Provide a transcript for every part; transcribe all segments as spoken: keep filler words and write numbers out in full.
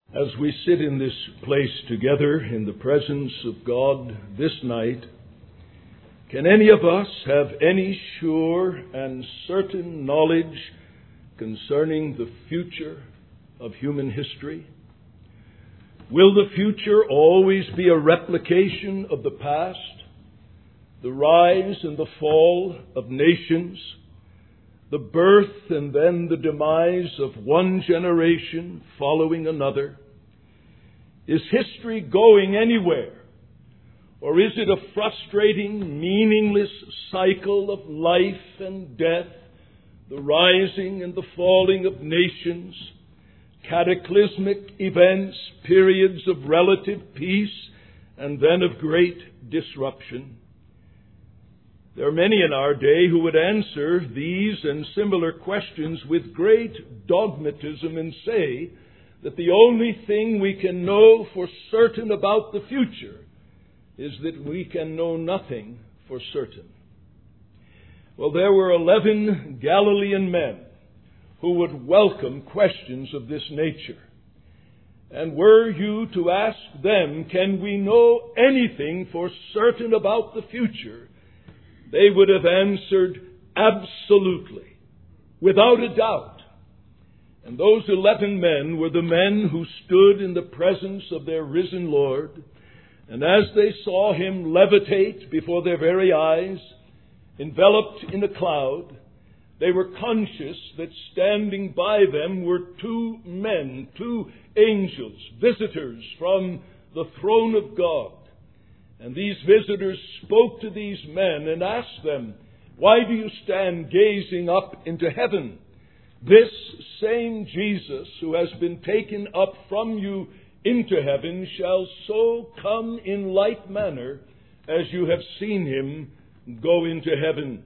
As we sit in this place together in the presence of God this night, can any of us have any sure and certain knowledge concerning the future of human history? Will the future always be a replication of the past, the rise and the fall of nations, the birth and then the demise of one generation following another? Is history going anywhere? Or is it a frustrating, meaningless cycle of life and death, the rising and the falling of nations, cataclysmic events, periods of relative peace, and then of great disruption? There are many in our day who would answer these and similar questions with great dogmatism and say that the only thing we can know for certain about the future is that we can know nothing for certain. Well, there were eleven Galilean men who would welcome questions of this nature. And were you to ask them, can we know anything for certain about the future? They would have answered, absolutely, without a doubt. And those eleven men were the men who stood in the presence of their risen Lord. And as they saw Him levitate before their very eyes, enveloped in a cloud, they were conscious that standing by them were two men, two angels, visitors from the throne of God. And these visitors spoke to these men and asked them, why do you stand gazing up into heaven? This same Jesus who has been taken up from you into heaven shall so come in like manner as you have seen Him go into heaven.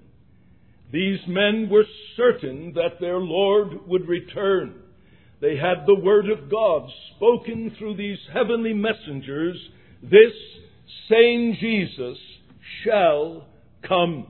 These men were certain that their Lord would return. They had the Word of God spoken through these heavenly messengers. This same Jesus shall come.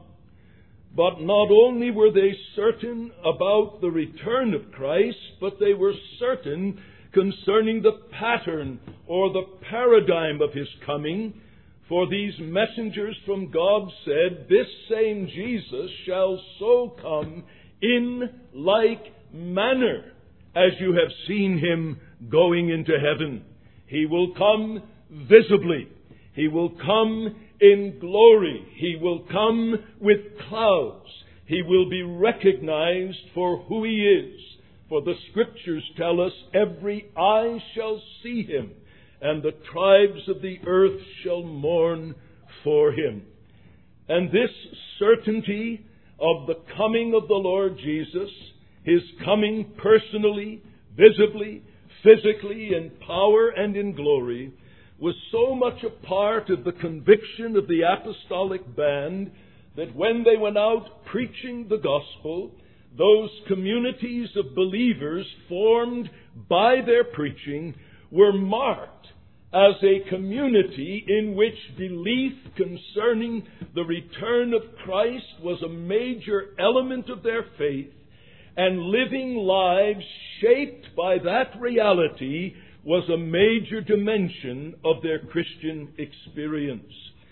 But not only were they certain about the return of Christ, but they were certain concerning the pattern or the paradigm of His coming. For these messengers from God said, this same Jesus shall so come in like manner as you have seen Him going into heaven. He will come visibly. He will come in glory. He will come with clouds. He will be recognized for who He is. For the Scriptures tell us, every eye shall see Him, and the tribes of the earth shall mourn for Him. And this certainty of the coming of the Lord Jesus, His coming personally, visibly, physically, in power and in glory, was so much a part of the conviction of the apostolic band that when they went out preaching the gospel, those communities of believers formed by their preaching were marked as a community in which belief concerning the return of Christ was a major element of their faith, and living lives shaped by that reality was a major dimension of their Christian experience.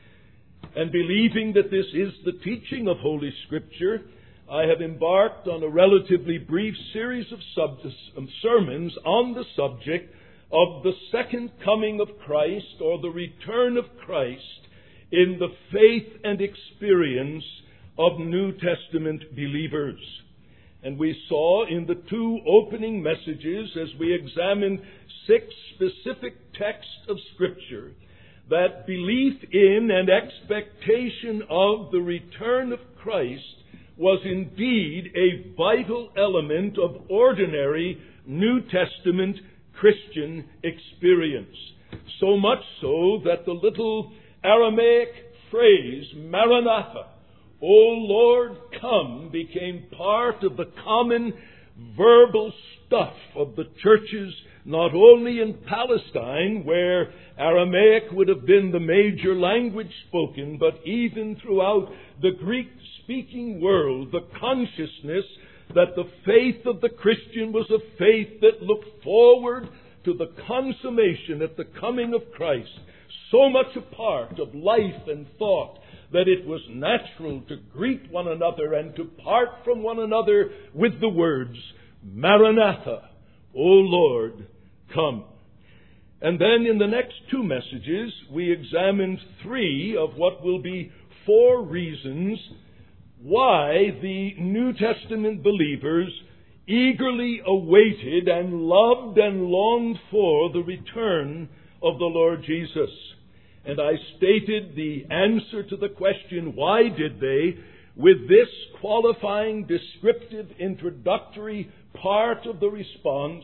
And believing that this is the teaching of Holy Scripture, I have embarked on a relatively brief series of sub- sermons on the subject of the second coming of Christ, or the return of Christ, in the faith and experience of New Testament believers. And we saw in the two opening messages, as we examined six specific texts of Scripture, that belief in and expectation of the return of Christ was indeed a vital element of ordinary New Testament Christian experience. So much so that the little Aramaic phrase, Maranatha, O Lord, come, became part of the common verbal stuff of the churches, not only in Palestine, where Aramaic would have been the major language spoken, but even throughout the Greek-speaking world, the consciousness that the faith of the Christian was a faith that looked forward to the consummation at the coming of Christ, so much a part of life and thought that it was natural to greet one another and to part from one another with the words, Maranatha, O Lord, come. And then in the next two messages, we examined three of what will be four reasons why the New Testament believers eagerly awaited and loved and longed for the return of the Lord Jesus. And I stated the answer to the question, why did they, with this qualifying, descriptive, introductory part of the response.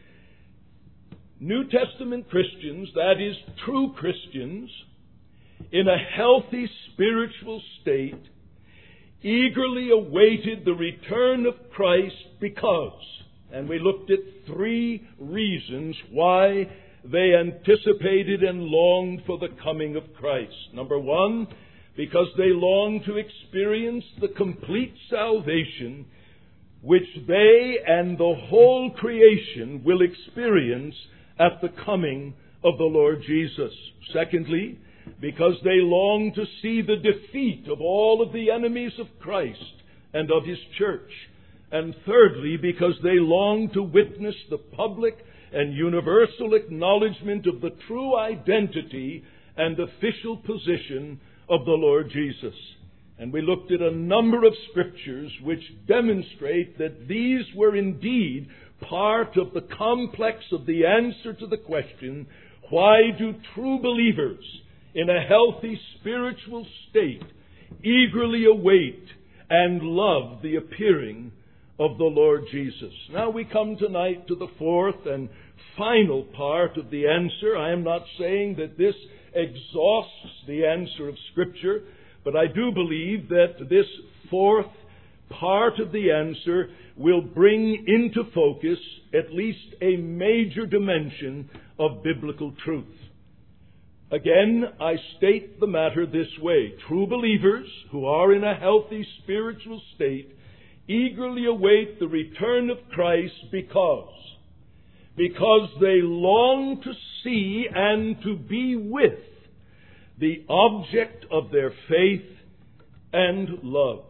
New Testament Christians, that is, true Christians, in a healthy spiritual state, eagerly awaited the return of Christ because, and we looked at three reasons why they anticipated and longed for the coming of Christ. Number one, because they longed to experience the complete salvation which they and the whole creation will experience at the coming of the Lord Jesus. Secondly, because they long to see the defeat of all of the enemies of Christ and of His church. And thirdly, because they long to witness the public and universal acknowledgement of the true identity and official position of the Lord Jesus. And we looked at a number of scriptures which demonstrate that these were indeed part of the complex of the answer to the question, why do true believers in a healthy spiritual state eagerly await and love the appearing of the Lord Jesus? Now we come tonight to the fourth and final part of the answer. I am not saying that this exhausts the answer of Scripture, but I do believe that this fourth part of the answer will bring into focus at least a major dimension of biblical truth. Again, I state the matter this way. True believers who are in a healthy spiritual state eagerly await the return of Christ because, because they long to see and to be with the object of their faith and love.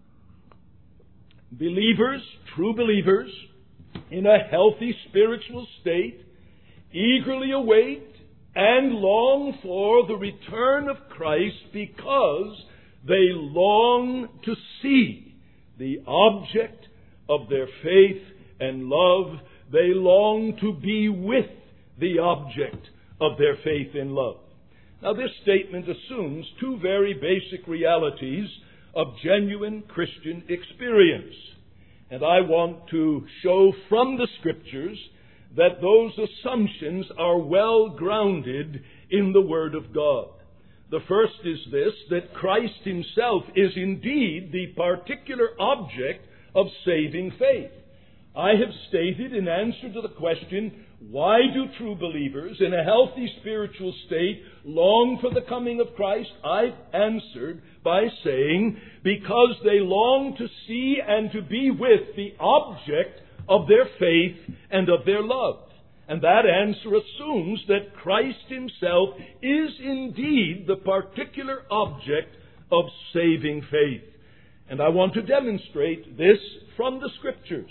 Believers, true believers, in a healthy spiritual state, eagerly await and long for the return of Christ because they long to see the object of their faith and love. They long to be with the object of their faith and love. Now, this statement assumes two very basic realities of genuine Christian experience. And I want to show from the Scriptures that those assumptions are well grounded in the Word of God. The first is this, that Christ Himself is indeed the particular object of saving faith. I have stated in answer to the question, why do true believers in a healthy spiritual state long for the coming of Christ? I've answered by saying, because they long to see and to be with the object of their faith and of their love. And that answer assumes that Christ Himself is indeed the particular object of saving faith. And I want to demonstrate this from the Scriptures.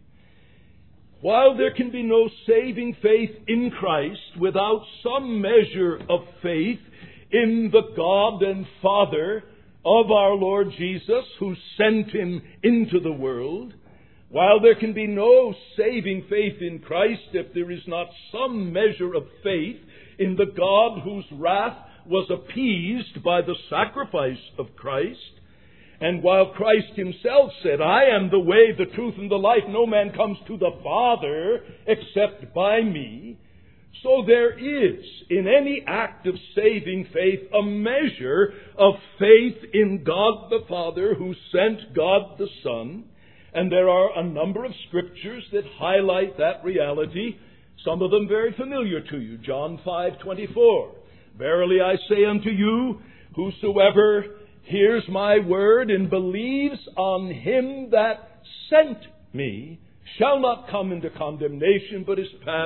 While there can be no saving faith in Christ without some measure of faith in the God and Father of our Lord Jesus, who sent Him into the world, while there can be no saving faith in Christ if there is not some measure of faith in the God whose wrath was appeased by the sacrifice of Christ, and while Christ Himself said, I am the way, the truth, and the life, no man comes to the Father except by me, so there is, in any act of saving faith, a measure of faith in God the Father who sent God the Son. And there are a number of scriptures that highlight that reality, some of them very familiar to you. John five twenty-four. Verily I say unto you, whosoever hears my word and believes on Him that sent me shall not come into condemnation, but is passed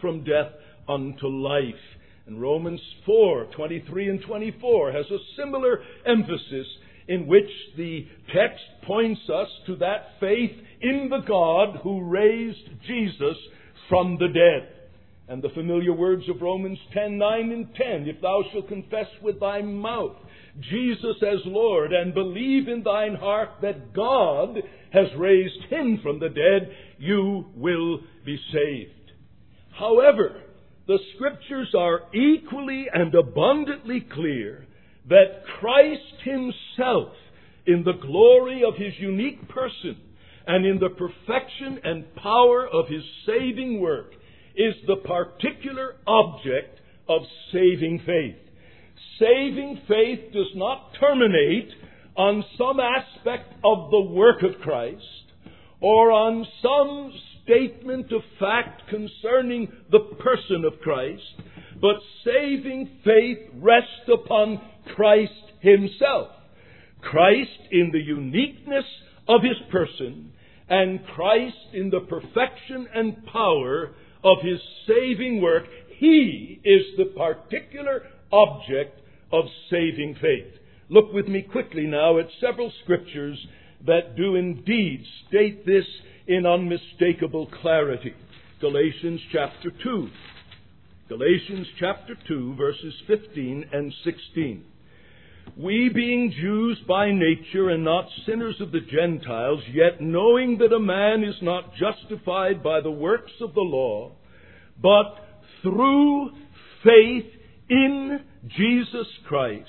from death unto life. And Romans four, twenty-three and twenty-four has a similar emphasis in which the text points us to that faith in the God who raised Jesus from the dead. And the familiar words of Romans ten, nine and ten, if thou shalt confess with thy mouth Jesus as Lord, and believe in thine heart that God has raised him from the dead, you will be saved. However, the Scriptures are equally and abundantly clear that Christ himself, in the glory of his unique person and in the perfection and power of his saving work, is the particular object of saving faith. Saving faith does not terminate on some aspect of the work of Christ or on some statement of fact concerning the person of Christ, but saving faith rests upon Christ himself. Christ in the uniqueness of his person, and Christ in the perfection and power of his saving work. He is the particular object of saving faith. Look with me quickly now at several scriptures that do indeed state this in unmistakable clarity. Galatians chapter two. Galatians chapter two, verses fifteen and sixteen. We, being Jews by nature and not sinners of the Gentiles, yet knowing that a man is not justified by the works of the law, but through faith in Jesus Christ,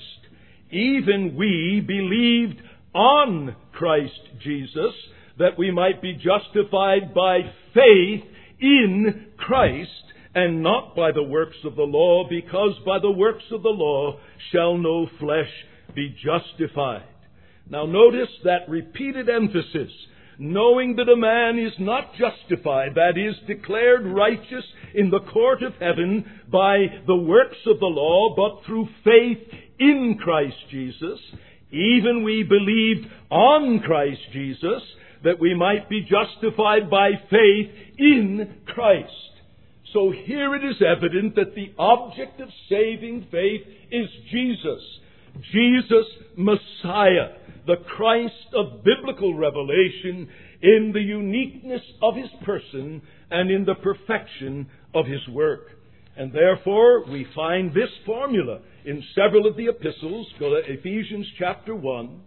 even we believed on Christ Jesus, that we might be justified by faith in Christ, and not by the works of the law, because by the works of the law shall no flesh be justified. Now notice that repeated emphasis, knowing that a man is not justified, that is, declared righteous in the court of heaven by the works of the law, but through faith in Christ Jesus. Even we believed on Christ Jesus, that we might be justified by faith in Christ. So here it is evident that the object of saving faith is Jesus. Jesus Messiah, the Christ of biblical revelation, in the uniqueness of his person and in the perfection of his work. And therefore we find this formula in several of the epistles. Go to Ephesians chapter one.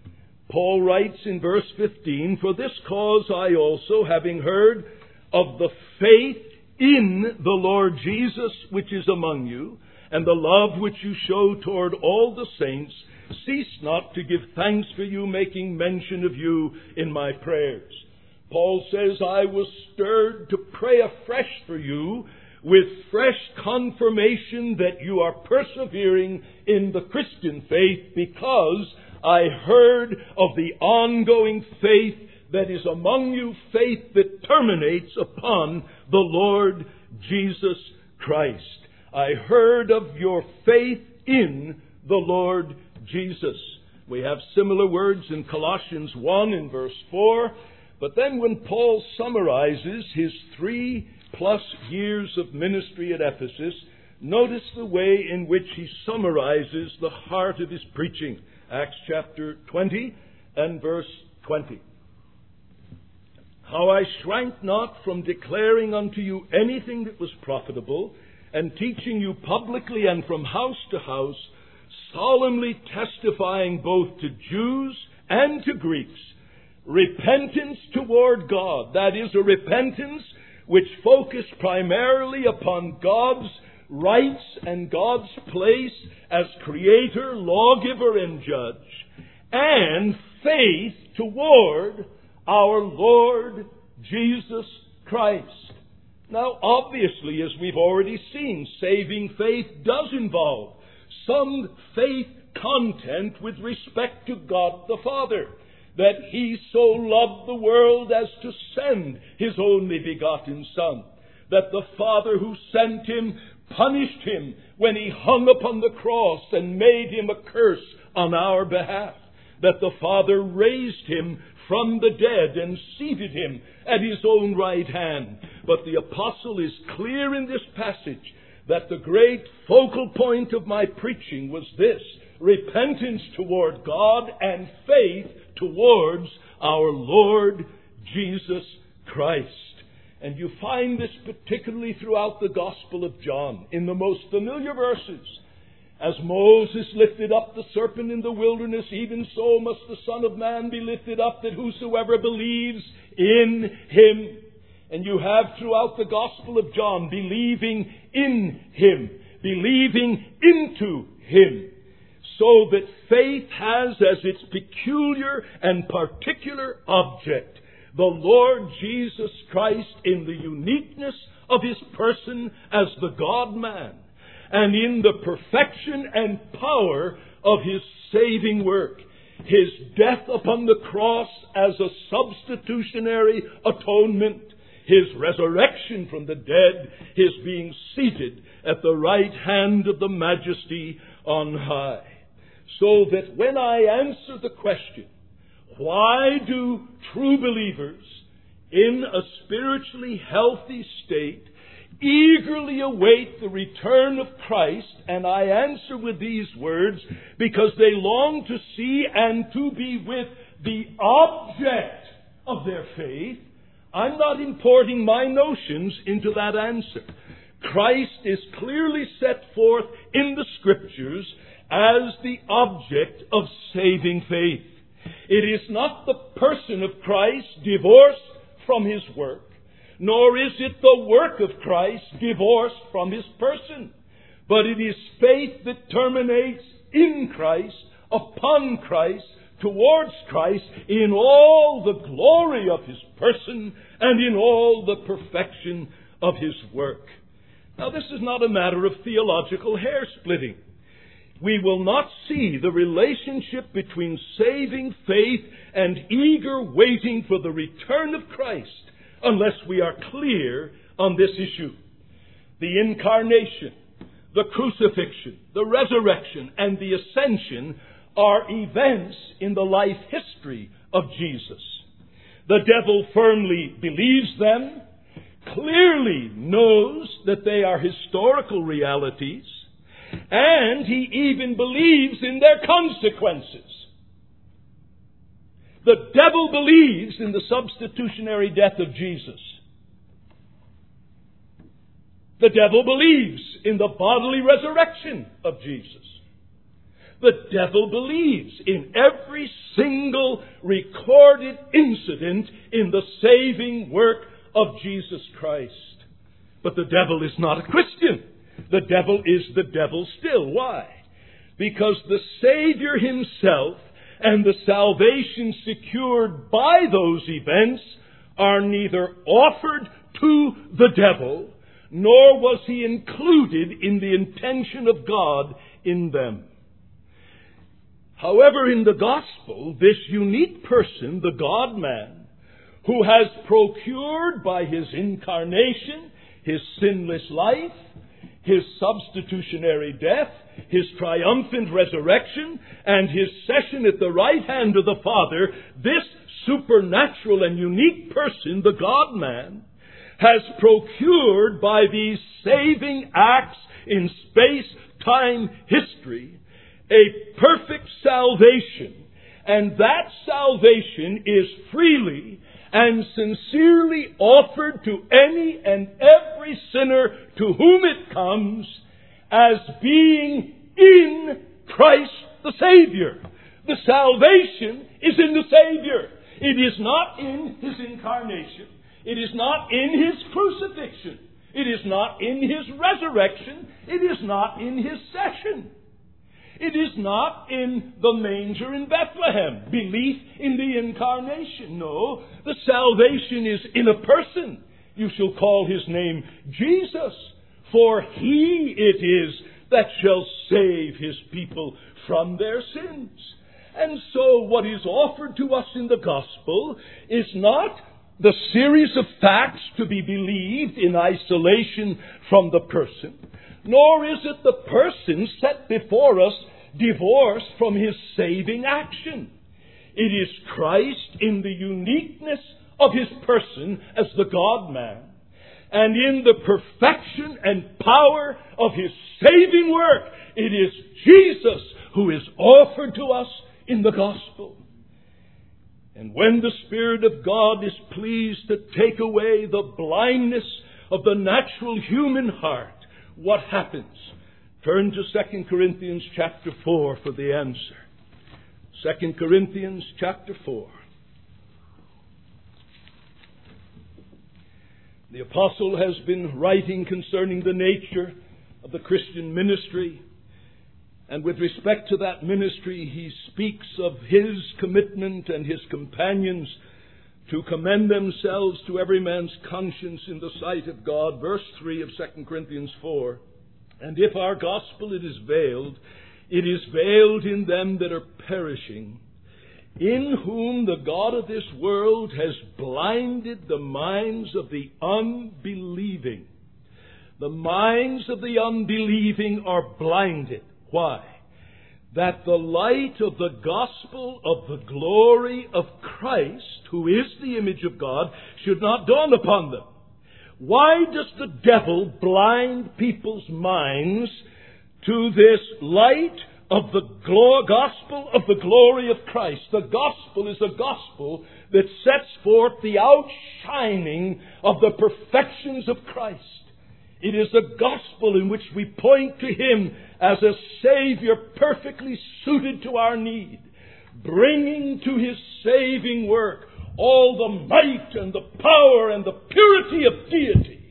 Paul writes in verse fifteen, "For this cause I also, having heard of the faith in the Lord Jesus which is among you, and the love which you show toward all the saints, cease not to give thanks for you, making mention of you in my prayers." Paul says, I was stirred to pray afresh for you, with fresh confirmation that you are persevering in the Christian faith, because I heard of the ongoing faith that is among you, faith that terminates upon the Lord Jesus Christ. I heard of your faith in the Lord Jesus. We have similar words in Colossians one in verse four. But then when Paul summarizes his three plus years of ministry at Ephesus, notice the way in which he summarizes the heart of his preaching. Acts chapter twenty and verse twenty. "How I shrank not from declaring unto you anything that was profitable, and teaching you publicly and from house to house, solemnly testifying both to Jews and to Greeks, repentance toward God." That is, a repentance which focused primarily upon God's rights and God's place as creator, lawgiver, and judge, and faith toward our Lord Jesus Christ. Now, obviously, as we've already seen, saving faith does involve some faith content with respect to God the Father, that He so loved the world as to send His only begotten Son, that the Father who sent Him punished Him when He hung upon the cross and made Him a curse on our behalf, that the Father raised Him from the dead and seated him at his own right hand. But the apostle is clear in this passage that the great focal point of my preaching was this: repentance toward God and faith towards our Lord Jesus Christ. And you find this particularly throughout the Gospel of John, in the most familiar verses. As Moses lifted up the serpent in the wilderness, even so must the Son of Man be lifted up, that whosoever believes in him. And you have throughout the Gospel of John, believing in him, believing into him. So that faith has as its peculiar and particular object the Lord Jesus Christ in the uniqueness of his person as the God-man, and in the perfection and power of his saving work. His death upon the cross as a substitutionary atonement, his resurrection from the dead, his being seated at the right hand of the Majesty on high. So that when I answer the question, why do true believers in a spiritually healthy state eagerly await the return of Christ, and I answer with these words, because they long to see and to be with the object of their faith, I'm not importing my notions into that answer. Christ is clearly set forth in the Scriptures as the object of saving faith. It is not the person of Christ divorced from his work, nor is it the work of Christ divorced from his person, but it is faith that terminates in Christ, upon Christ, towards Christ, in all the glory of his person and in all the perfection of his work. Now, this is not a matter of theological hair-splitting. We will not see the relationship between saving faith and eager waiting for the return of Christ unless we are clear on this issue. The incarnation, the crucifixion, the resurrection, and the ascension are events in the life history of Jesus. The devil firmly believes them, clearly knows that they are historical realities, and he even believes in their consequences. The devil believes in the substitutionary death of Jesus. The devil believes in the bodily resurrection of Jesus. The devil believes in every single recorded incident in the saving work of Jesus Christ. But the devil is not a Christian. The devil is the devil still. Why? Because the Savior himself and the salvation secured by those events are neither offered to the devil, nor was he included in the intention of God in them. However, in the gospel, this unique person, the God-man, who has procured by his incarnation, his sinless life, his substitutionary death, his triumphant resurrection, and his session at the right hand of the Father, this supernatural and unique person, the God-man, has procured by these saving acts in space-time history a perfect salvation. And that salvation is freely and sincerely offered to any and every sinner to whom it comes as being in Christ the Savior. The salvation is in the Savior. It is not in his incarnation. It is not in his crucifixion. It is not in his resurrection. It is not in his session. It is not in the manger in Bethlehem, belief in the incarnation. No, the salvation is in a person. You shall call his name Jesus, for he it is that shall save his people from their sins. And so what is offered to us in the gospel is not the series of facts to be believed in isolation from the person, nor is it the person set before us divorced from his saving action. It is Christ in the uniqueness of His person as the God-man, and in the perfection and power of His saving work. It is Jesus who is offered to us in the gospel. And when the Spirit of God is pleased to take away the blindness of the natural human heart, what happens? Turn to Second Corinthians chapter four for the answer. Second Corinthians chapter four. The apostle has been writing concerning the nature of the Christian ministry. And with respect to that ministry, he speaks of his commitment and his companions to commend themselves to every man's conscience in the sight of God. Verse three of Second Corinthians four. And if our gospel it is veiled, it is veiled in them that are perishing, in whom the God of this world has blinded the minds of the unbelieving. The minds of the unbelieving are blinded. Why? That the light of the gospel of the glory of Christ, who is the image of God, should not dawn upon them. Why does the devil blind people's minds to this light of the gospel of the glory of Christ? The gospel is a gospel that sets forth the outshining of the perfections of Christ. It is a gospel in which we point to Him as a Savior perfectly suited to our need, bringing to His saving work all the might and the power and the purity of deity,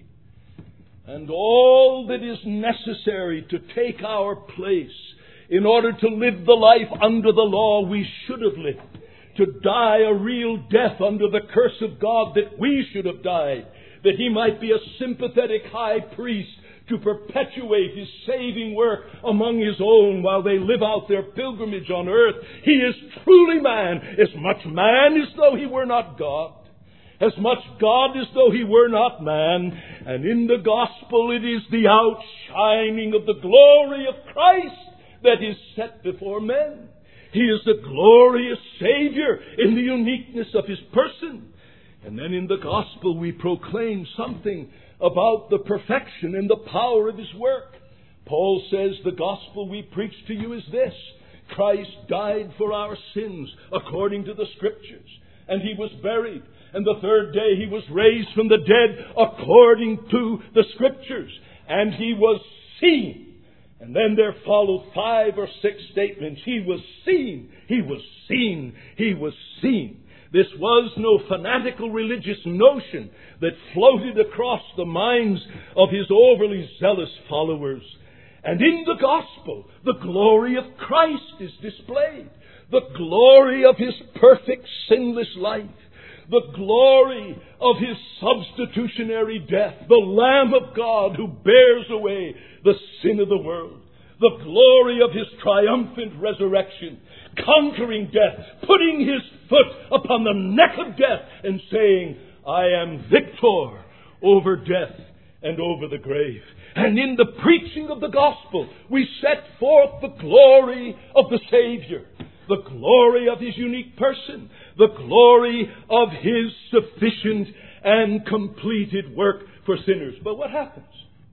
and all that is necessary to take our place in order to live the life under the law we should have lived, to die a real death under the curse of God that we should have died, that He might be a sympathetic high priest to perpetuate His saving work among His own while they live out their pilgrimage on earth. He is truly man, as much man as though He were not God, as much God as though He were not man. And in the gospel it is the outshining of the glory of Christ that is set before men. He is the glorious Savior in the uniqueness of His person. And then in the gospel we proclaim something about the perfection and the power of His work. Paul says the gospel we preach to you is this: Christ died for our sins according to the Scriptures, and He was buried, and the third day He was raised from the dead according to the Scriptures, and He was seen. And then there followed five or six statements. He was seen, He was seen, He was seen. This was no fanatical religious notion that floated across the minds of His overly zealous followers. And in the gospel, the glory of Christ is displayed. The glory of His perfect sinless life. The glory of His substitutionary death. The Lamb of God who bears away the sin of the world. The glory of His triumphant resurrection, conquering death, putting His foot upon the neck of death and saying, I am victor over death and over the grave. And in the preaching of the gospel, we set forth the glory of the Savior, the glory of His unique person, the glory of His sufficient and completed work for sinners. But what happens?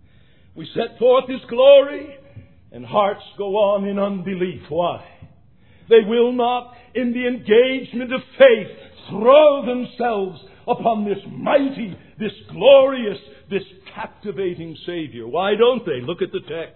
We set forth His glory, and hearts go on in unbelief. Why? They will not, in the engagement of faith, throw themselves upon this mighty, this glorious, this captivating Savior. Why don't they? Look at the text.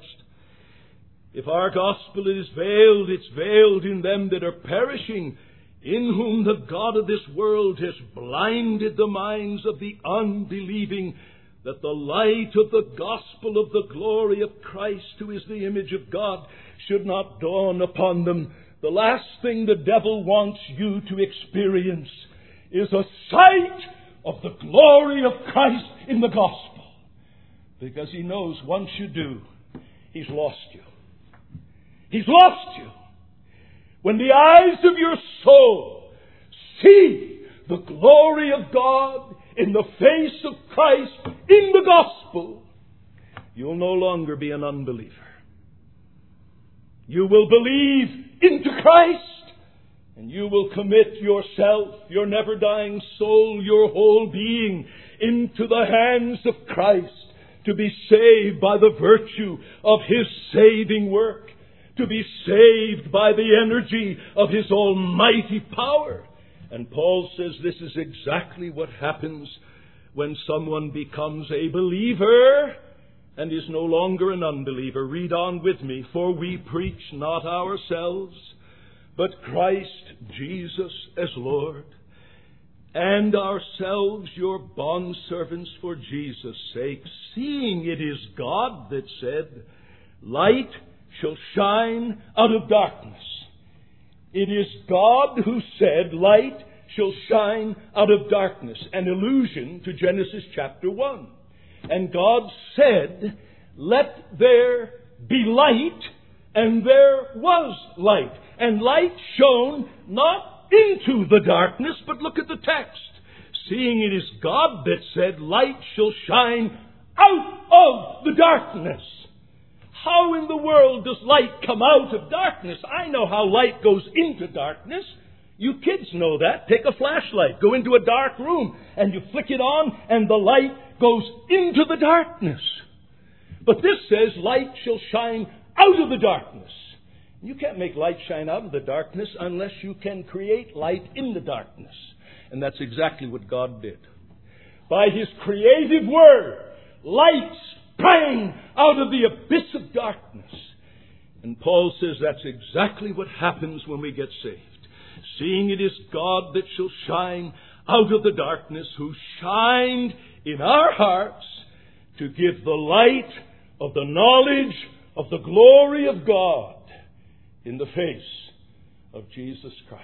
If our gospel is veiled, it's veiled in them that are perishing, in whom the God of this world has blinded the minds of the unbelieving, that the light of the gospel of the glory of Christ, who is the image of God, should not dawn upon them. The last thing the devil wants you to experience is a sight of the glory of Christ in the gospel. Because he knows once you do, he's lost you. He's lost you. When the eyes of your soul see the glory of God in the face of Christ in the gospel, you'll no longer be an unbeliever. You will believe into Christ, And you will commit yourself, your never-dying soul, your whole being, into the hands of Christ, to be saved by the virtue of His saving work, to be saved by the energy of His almighty power. And Paul says this is exactly what happens when someone becomes a believer and is no longer an unbeliever. Read on with me. For we preach not ourselves, but Christ Jesus as Lord, and ourselves your bondservants for Jesus' sake, seeing it is God that said, light shall shine out of darkness. It is God who said, light shall shine out of darkness, an allusion to Genesis chapter one. And God said, let there be light, and there was light. And light shone not into the darkness, but look at the text. Seeing it is God that said, light shall shine out of the darkness. How in the world does light come out of darkness? I know how light goes into darkness. You kids know that. Take a flashlight, go into a dark room, and you flick it on, and the light goes into the darkness. But this says, light shall shine out of the darkness. You can't make light shine out of the darkness unless you can create light in the darkness. And that's exactly what God did. By His creative word, light sprang out of the abyss of darkness. And Paul says that's exactly what happens when we get saved. Seeing it is God that shall shine out of the darkness, who shined in our hearts to give the light of the knowledge of the glory of God in the face of Jesus Christ.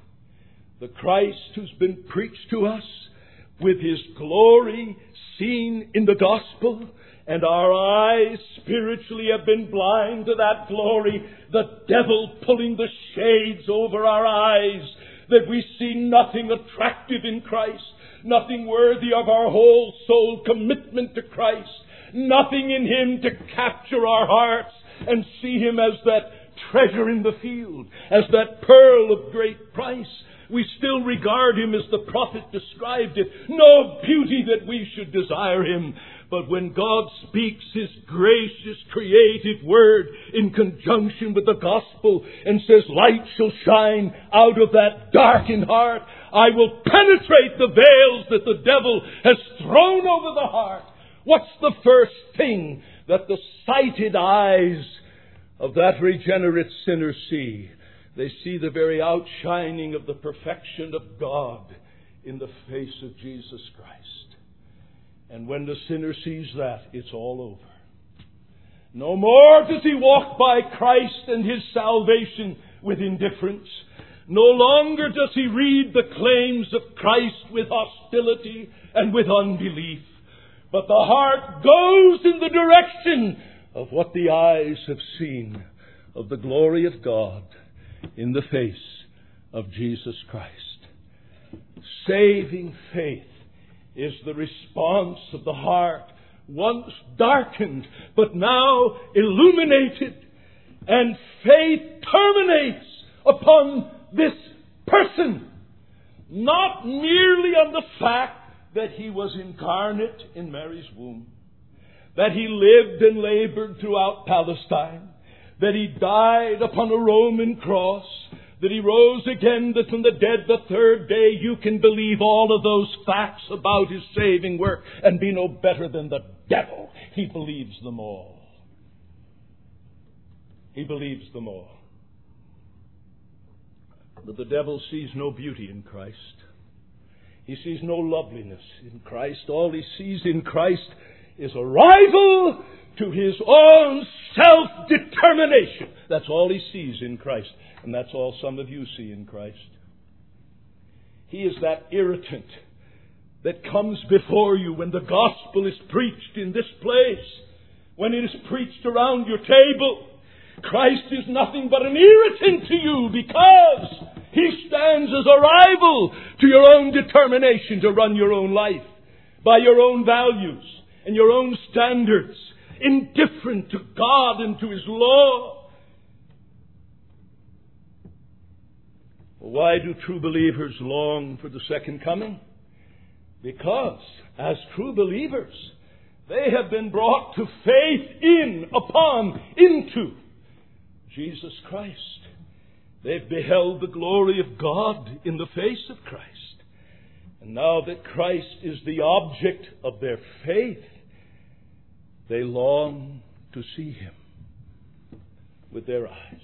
The Christ who's been preached to us with His glory seen in the gospel, and our eyes spiritually have been blind to that glory, the devil pulling the shades over our eyes, that we see nothing attractive in Christ, nothing worthy of our whole soul commitment to Christ, nothing in Him to capture our hearts and see Him as that treasure in the field, as that pearl of great price. We still regard Him as the prophet described it. No beauty that we should desire Him. But when God speaks His gracious, creative word in conjunction with the gospel and says, light shall shine out of that darkened heart, I will penetrate the veils that the devil has thrown over the heart. What's the first thing that the sighted eyes of that regenerate sinner see? They see the very outshining of the perfection of God in the face of Jesus Christ. And when the sinner sees that, it's all over. No more does he walk by Christ and His salvation with indifference. No longer does he read the claims of Christ with hostility and with unbelief. But the heart goes in the direction of what the eyes have seen, of the glory of God in the face of Jesus Christ. Saving faith is the response of the heart, once darkened, but now illuminated. And faith terminates upon this person, not merely on the fact that He was incarnate in Mary's womb, that He lived and labored throughout Palestine, that He died upon a Roman cross, that He rose again from the dead the third day. You can believe all of those facts about His saving work and be no better than the devil. He believes them all. He believes them all. But the devil sees no beauty in Christ. He sees no loveliness in Christ. All he sees in Christ is a rival to his own self-determination. That's all he sees in Christ. And that's all some of you see in Christ. He is that irritant that comes before you when the gospel is preached in this place, when it is preached around your table. Christ is nothing but an irritant to you because He stands as a rival to your own determination to run your own life by your own values and your own standards, indifferent to God and to His law. Why do true believers long for the second coming? Because, as true believers, they have been brought to faith in, upon, into Jesus Christ. They've beheld the glory of God in the face of Christ. And now that Christ is the object of their faith, they long to see Him with their eyes.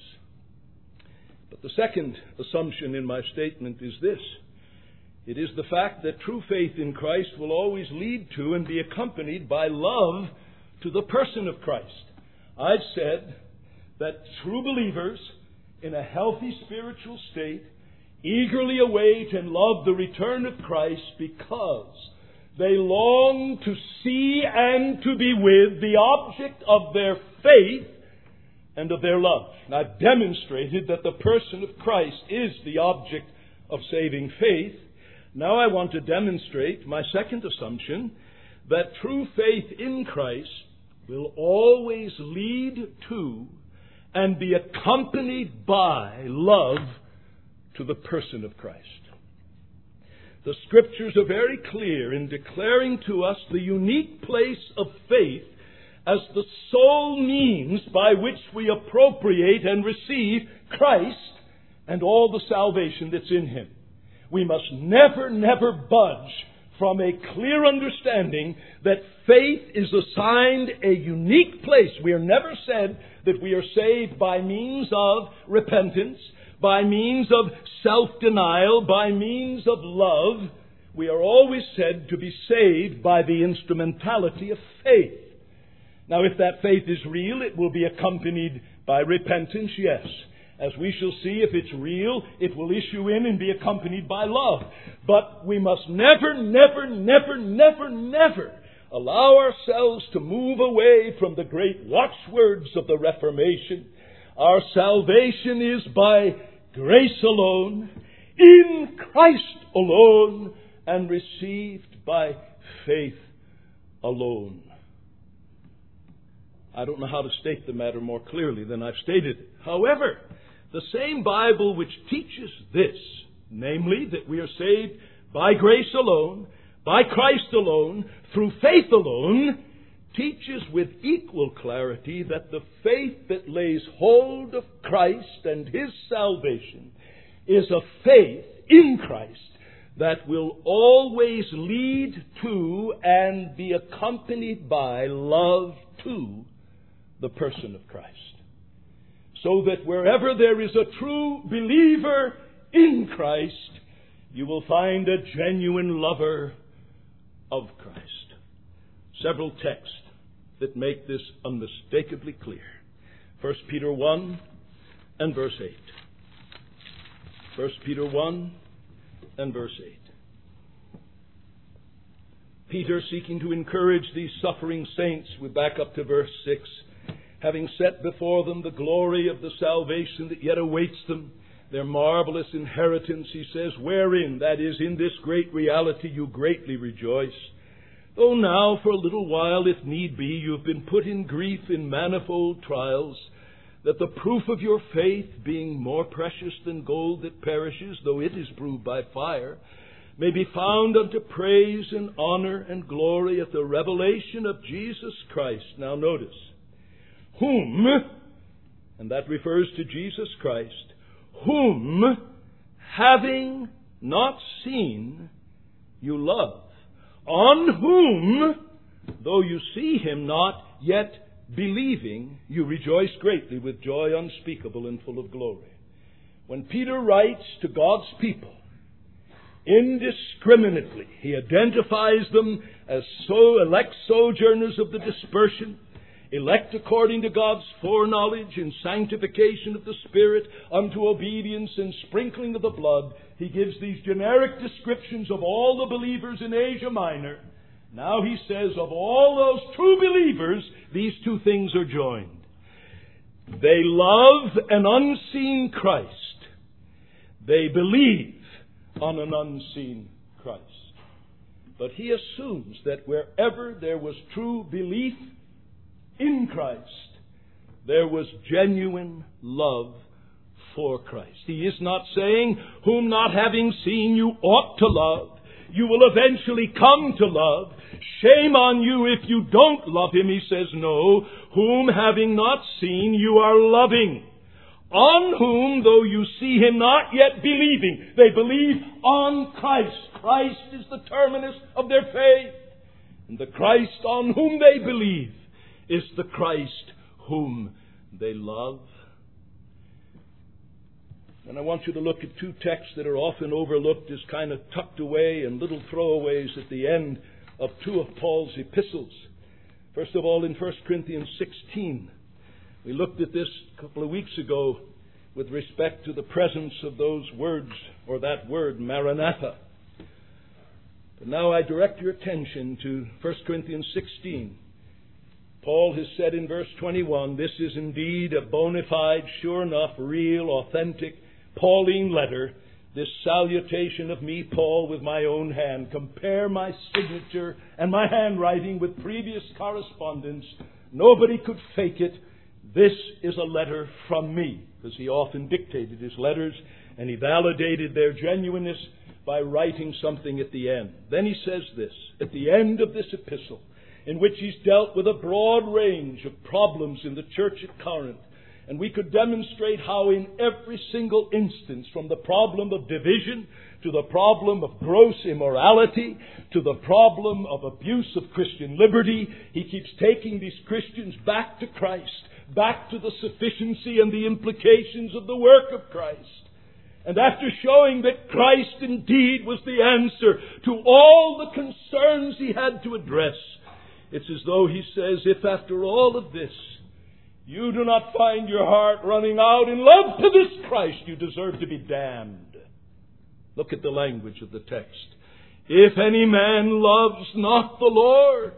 But the second assumption in my statement is this. It is the fact that true faith in Christ will always lead to and be accompanied by love to the person of Christ. I've said that true believers in a healthy spiritual state eagerly await and love the return of Christ because they long to see and to be with the object of their faith and of their love. And I've demonstrated that the person of Christ is the object of saving faith. Now I want to demonstrate my second assumption, that true faith in Christ will always lead to and be accompanied by love to the person of Christ. The Scriptures are very clear in declaring to us the unique place of faith as the sole means by which we appropriate and receive Christ and all the salvation that's in Him. We must never, never budge from a clear understanding that faith is assigned a unique place. We are never said that we are saved by means of repentance, by means of self-denial, by means of love. We are always said to be saved by the instrumentality of faith. Now, if that faith is real, it will be accompanied by repentance, yes. As we shall see, if it's real, it will issue in and be accompanied by love. But we must never, never, never, never, never allow ourselves to move away from the great watchwords of the Reformation. Our salvation is by grace alone, in Christ alone, and received by faith alone. I don't know how to state the matter more clearly than I've stated it. However, the same Bible which teaches this, namely that we are saved by grace alone, by Christ alone, through faith alone, teaches with equal clarity that the faith that lays hold of Christ and His salvation is a faith in Christ that will always lead to and be accompanied by love to the person of Christ. So that wherever there is a true believer in Christ, you will find a genuine lover of Christ. Several texts that make this unmistakably clear. First Peter one and verse eight. First Peter one and verse eight. Peter, seeking to encourage these suffering saints, we back up to verse six. Having set before them the glory of the salvation that yet awaits them, their marvelous inheritance, he says, wherein, that is, in this great reality, you greatly rejoice. Though now, for a little while, if need be, you have been put in grief in manifold trials, that the proof of your faith, being more precious than gold that perishes, though it is proved by fire, may be found unto praise and honor and glory at the revelation of Jesus Christ. Now notice, whom, and that refers to Jesus Christ, whom, having not seen, you love, on whom, though you see Him not, yet believing, you rejoice greatly with joy unspeakable and full of glory. When Peter writes to God's people, indiscriminately, he identifies them as so elect sojourners of the dispersion, elect according to God's foreknowledge in sanctification of the Spirit unto obedience and sprinkling of the blood. He gives these generic descriptions of all the believers in Asia Minor. Now he says of all those true believers, these two things are joined. They love an unseen Christ. They believe on an unseen Christ. But he assumes that wherever there was true belief in Christ, there was genuine love for Christ. He is not saying, whom not having seen you ought to love. You will eventually come to love. Shame on you if you don't love Him. He says, no, whom having not seen you are loving. On whom, though you see Him not yet believing, they believe on Christ. Christ is the terminus of their faith. And the Christ on whom they believe is the Christ whom they love. And I want you to look at two texts that are often overlooked as kind of tucked away and little throwaways at the end of two of Paul's epistles. First of all, in First Corinthians sixteen. We looked at this a couple of weeks ago with respect to the presence of those words, or that word, Maranatha. But now I direct your attention to First Corinthians sixteen. Paul has said in verse twenty-one, this is indeed a bona fide, sure enough, real, authentic Pauline letter, this salutation of me, Paul, with my own hand. Compare my signature and my handwriting with previous correspondence. Nobody could fake it. This is a letter from me, because he often dictated his letters, and he validated their genuineness by writing something at the end. Then he says this, at the end of this epistle, in which he's dealt with a broad range of problems in the church at Corinth. And we could demonstrate how in every single instance, from the problem of division to the problem of gross immorality to the problem of abuse of Christian liberty, he keeps taking these Christians back to Christ, back to the sufficiency and the implications of the work of Christ. And after showing that Christ indeed was the answer to all the concerns he had to address, it's as though he says, if after all of this, you do not find your heart running out in love to this Christ, you deserve to be damned. Look at the language of the text. If any man loves not the Lord,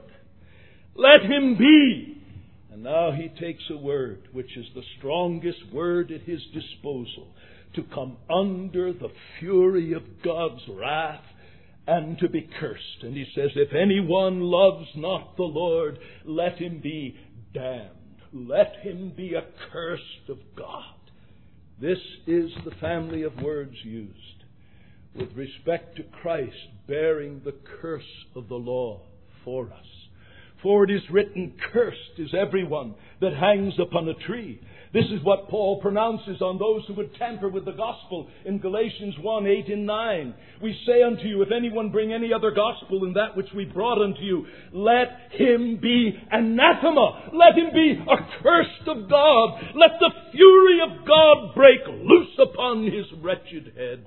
let him be. And now he takes a word, which is the strongest word at his disposal, to come under the fury of God's wrath and to be cursed. And he says, if anyone loves not the Lord, let him be damned. Let him be accursed of God. This is the family of words used with respect to Christ bearing the curse of the law for us. For it is written, cursed is everyone that hangs upon a tree. This is what Paul pronounces on those who would tamper with the gospel in Galatians one, eight and nine. We say unto you, if anyone bring any other gospel than that which we brought unto you, let him be anathema. Let him be accursed of God. Let the fury of God break loose upon his wretched head.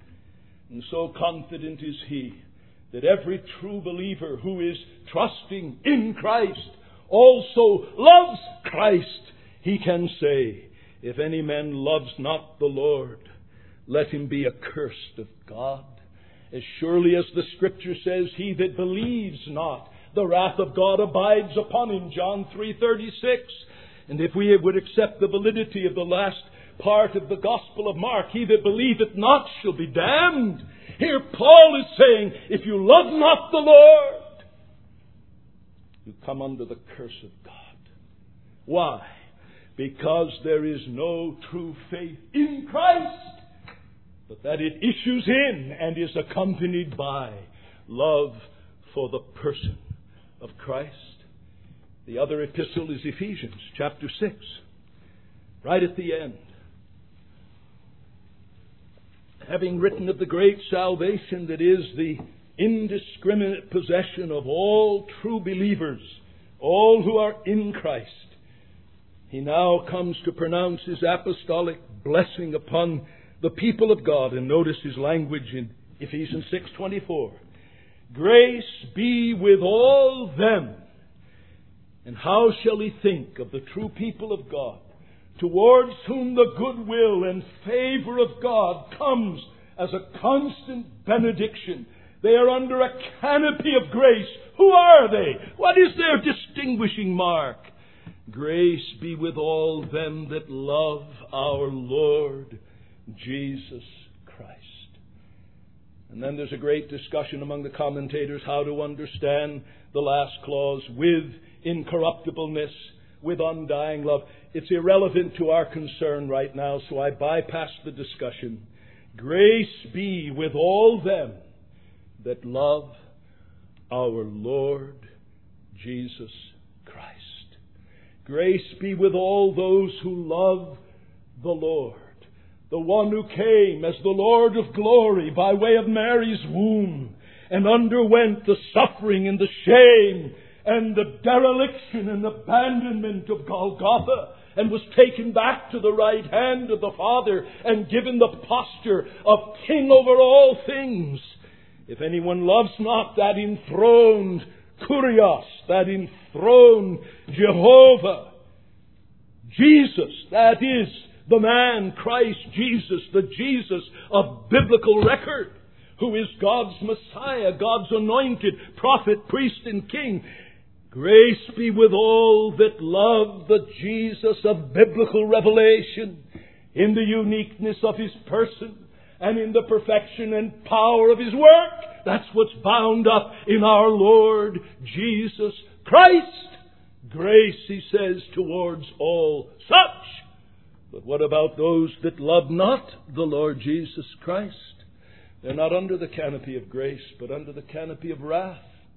And so confident is he that every true believer who is trusting in Christ also loves Christ. He can say, if any man loves not the Lord, let him be accursed of God. As surely as the Scripture says, he that believes not, the wrath of God abides upon him, John three thirty-six. And if we would accept the validity of the last part of the Gospel of Mark, he that believeth not shall be damned. Here Paul is saying, if you love not the Lord, you come under the curse of God. Why? Because there is no true faith in Christ, but that it issues in and is accompanied by love for the person of Christ. The other epistle is Ephesians chapter six, right at the end. Having written of the great salvation that is the indiscriminate possession of all true believers, all who are in Christ, he now comes to pronounce his apostolic blessing upon the people of God. And notice his language in Ephesians six twenty-four. Grace be with all them. And how shall he think of the true people of God, towards whom the goodwill and favor of God comes as a constant benediction? They are under a canopy of grace. Who are they? What is their distinguishing mark? Grace be with all them that love our Lord Jesus Christ. And then there's a great discussion among the commentators how to understand the last clause, with incorruptibleness. with undying love. It's irrelevant to our concern right now, so I bypass the discussion. Grace be with all them that love our Lord Jesus Christ. Grace be with all those who love the Lord, the one who came as the Lord of glory by way of Mary's womb and underwent the suffering and the shame and the dereliction and abandonment of Golgotha, and was taken back to the right hand of the Father and given the posture of King over all things. If anyone loves not that enthroned Kurios, that enthroned Jehovah, Jesus, that is the man, Christ Jesus, the Jesus of biblical record, who is God's Messiah, God's anointed prophet, priest, and king. Grace be with all that love the Jesus of biblical revelation in the uniqueness of His person and in the perfection and power of His work. That's what's bound up in our Lord Jesus Christ. Grace, He says, towards all such. But what about those that love not the Lord Jesus Christ? They're not under the canopy of grace, but under the canopy of wrath.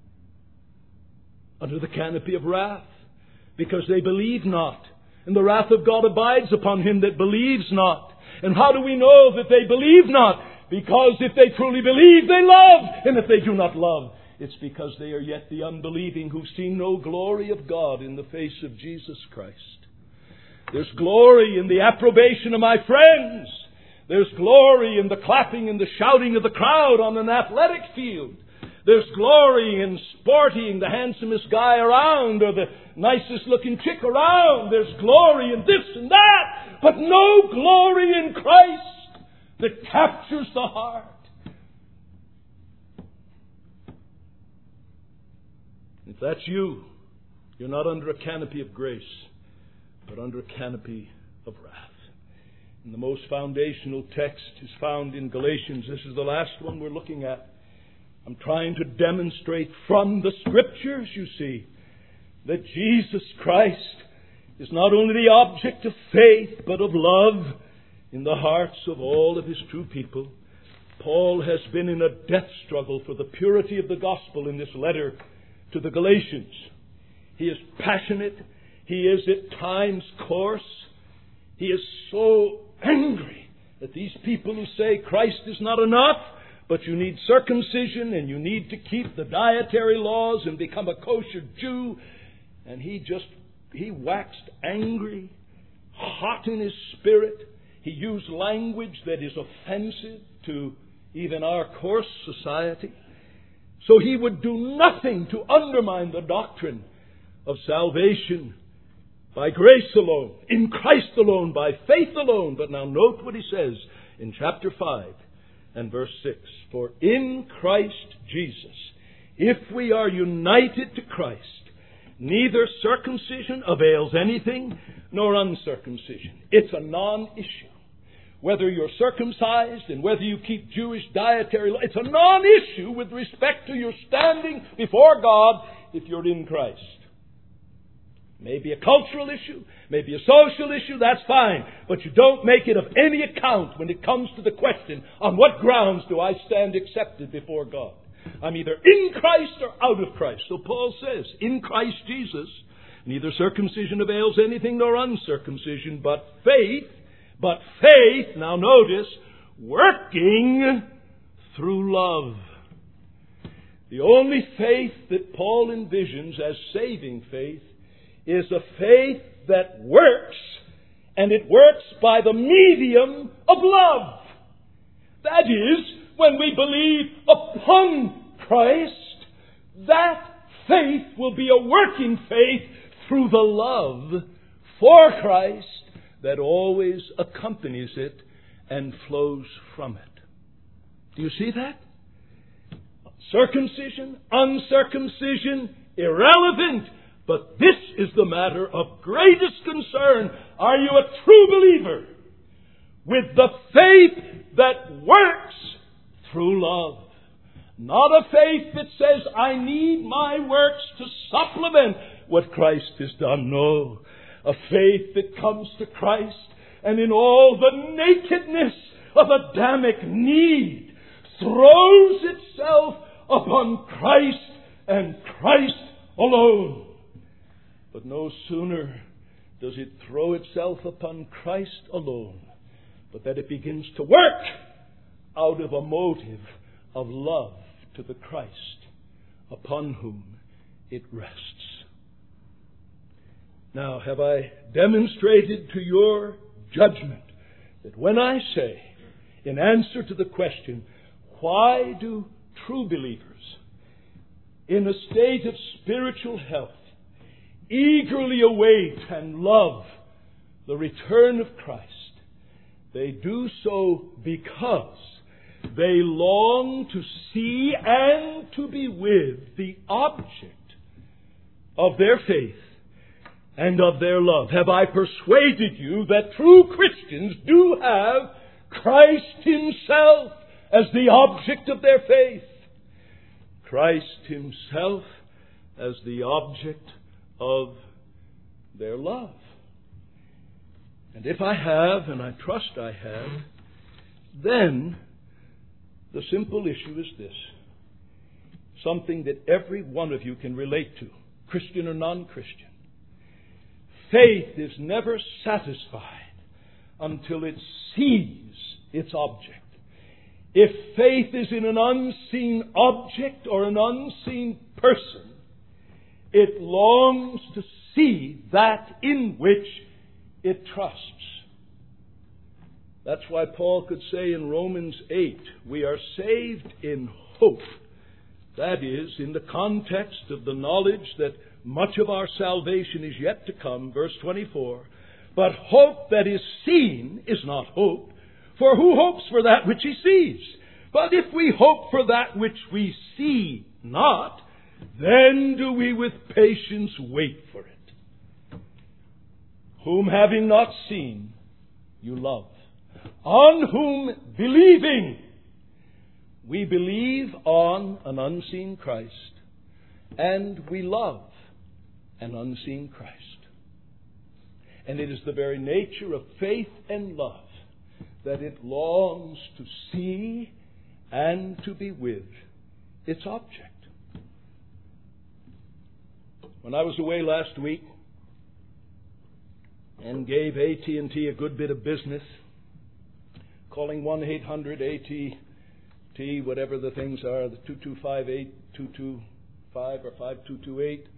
Under the canopy of wrath. Because they believe not. And the wrath of God abides upon him that believes not. And how do we know that they believe not? Because if they truly believe, they love. And if they do not love, it's because they are yet the unbelieving who've seen no glory of God in the face of Jesus Christ. There's glory in the approbation of my friends. There's glory in the clapping and the shouting of the crowd on an athletic field. There's glory in sporting the handsomest guy around or the nicest looking chick around. There's glory in this and that, but no glory in Christ that captures the heart. If that's you, you're not under a canopy of grace, but under a canopy of wrath. And the most foundational text is found in Galatians. This is the last one we're looking at. I'm trying to demonstrate from the Scriptures, you see, that Jesus Christ is not only the object of faith, but of love in the hearts of all of His true people. Paul has been in a death struggle for the purity of the gospel in this letter to the Galatians. He is passionate. He is at times coarse. He is so angry at these people who say Christ is not enough, but you need circumcision and you need to keep the dietary laws and become a kosher Jew. And he just, he waxed angry, hot in his spirit. He used language that is offensive to even our coarse society. So he would do nothing to undermine the doctrine of salvation by grace alone, in Christ alone, by faith alone. But now note what he says in chapter five and verse six. For in Christ Jesus, if we are united to Christ, neither circumcision avails anything, nor uncircumcision. It's a non-issue. Whether you're circumcised and whether you keep Jewish dietary law, it's a non-issue with respect to your standing before God if you're in Christ. Maybe a cultural issue, maybe a social issue, that's fine. But you don't make it of any account when it comes to the question, on what grounds do I stand accepted before God? I'm either in Christ or out of Christ. So Paul says, in Christ Jesus, neither circumcision avails anything nor uncircumcision, but faith, but faith, now notice, working through love. The only faith that Paul envisions as saving faith is a faith that works, and it works by the medium of love. That is, when we believe upon Christ, that faith will be a working faith through the love for Christ that always accompanies it and flows from it. Do you see that? Circumcision, uncircumcision, irrelevant. But this is the matter of greatest concern. Are you a true believer with the faith that works through love? Not a faith that says, I need my works to supplement what Christ has done. No. A faith that comes to Christ and in all the nakedness of Adamic need throws itself upon Christ and Christ alone. But no sooner does it throw itself upon Christ alone, but that it begins to work out of a motive of love to the Christ upon whom it rests. Now, have I demonstrated to your judgment that when I say, in answer to the question, why do true believers in a state of spiritual health eagerly await and love the return of Christ, they do so because they long to see and to be with the object of their faith and of their love? Have I persuaded you that true Christians do have Christ Himself as the object of their faith? Christ Himself as the object of their love. And if I have, and I trust I have, then the simple issue is this. Something that every one of you can relate to, Christian or non-Christian. Faith is never satisfied until it sees its object. If faith is in an unseen object or an unseen person, it longs to see that in which it trusts. That's why Paul could say in Romans eight, we are saved in hope. That is, in the context of the knowledge that much of our salvation is yet to come, verse twenty-four. But hope that is seen is not hope, for who hopes for that which he sees? But if we hope for that which we see not, then do we with patience wait for it. Whom having not seen, you love. On whom believing, we believe on an unseen Christ, and we love an unseen Christ. And it is the very nature of faith and love that it longs to see and to be with its object. When I was away last week and gave A T and T a good bit of business, calling one eight hundred A T T, whatever the things are, the two two five eight two two five or five two two eight.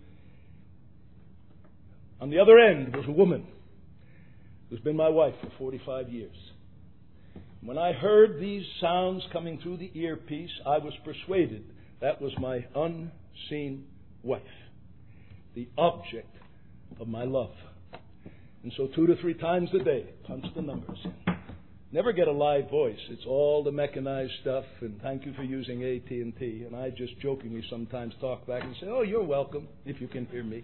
On the other end was a woman who's been my wife for forty-five years. When I heard these sounds coming through the earpiece, I was persuaded that was my unseen wife, the object of my love. And so two to three times a day, punch the numbers in. Never get a live voice. It's all the mechanized stuff, and thank you for using A T and T. And I just jokingly sometimes talk back and say, oh, you're welcome, if you can hear me.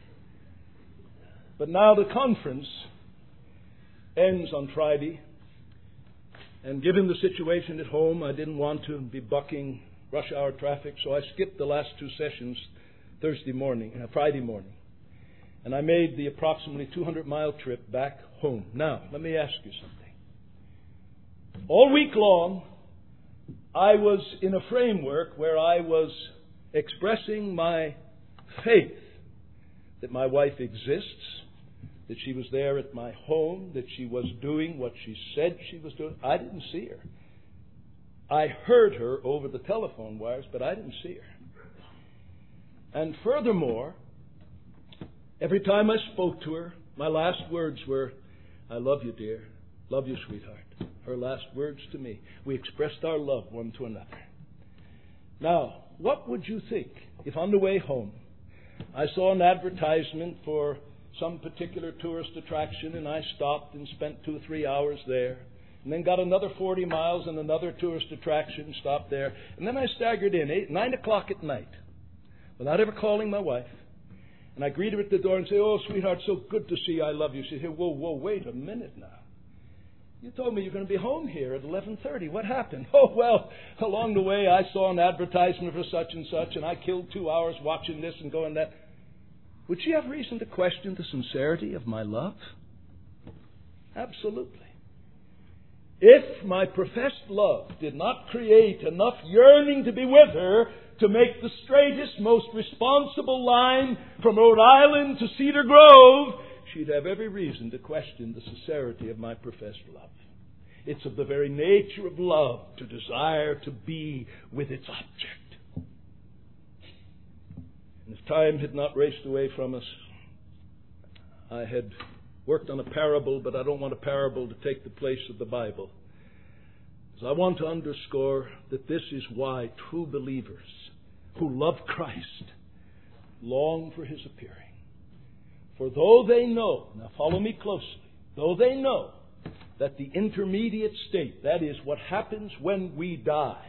But now the conference ends on Friday, and given the situation at home, I didn't want to be bucking rush hour traffic, so I skipped the last two sessions Thursday morning, uh, Friday morning. And I made the approximately two hundred mile trip back home. Now, let me ask you something. All week long, I was in a framework where I was expressing my faith that my wife exists, that she was there at my home, that she was doing what she said she was doing. I didn't see her. I heard her over the telephone wires, but I didn't see her. And furthermore, every time I spoke to her, my last words were, I love you, dear. Love you, sweetheart. Her last words to me. We expressed our love one to another. Now, what would you think if on the way home I saw an advertisement for some particular tourist attraction and I stopped and spent two or three hours there, and then got another forty miles and another tourist attraction and stopped there, and then I staggered in eight, nine o'clock at night without ever calling my wife, and I greet her at the door and say, oh, sweetheart, so good to see you, I love you. She said, whoa, whoa, wait a minute now. You told me you're going to be home here at eleven thirty. What happened? Oh, well, along the way I saw an advertisement for such and such, and I killed two hours watching this and going that. would she have reason to question the sincerity of my love? Absolutely. If my professed love did not create enough yearning to be with her to make the straightest, most responsible line from Rhode Island to Cedar Grove, she'd have every reason to question the sincerity of my professed love. It's of the very nature of love to desire to be with its object. And if time had not raced away from us, I had worked on a parable, but I don't want a parable to take the place of the Bible. Because I want to underscore that this is why true believers who love Christ long for His appearing. For though they know, now follow me closely, though they know that the intermediate state, that is, what happens when we die,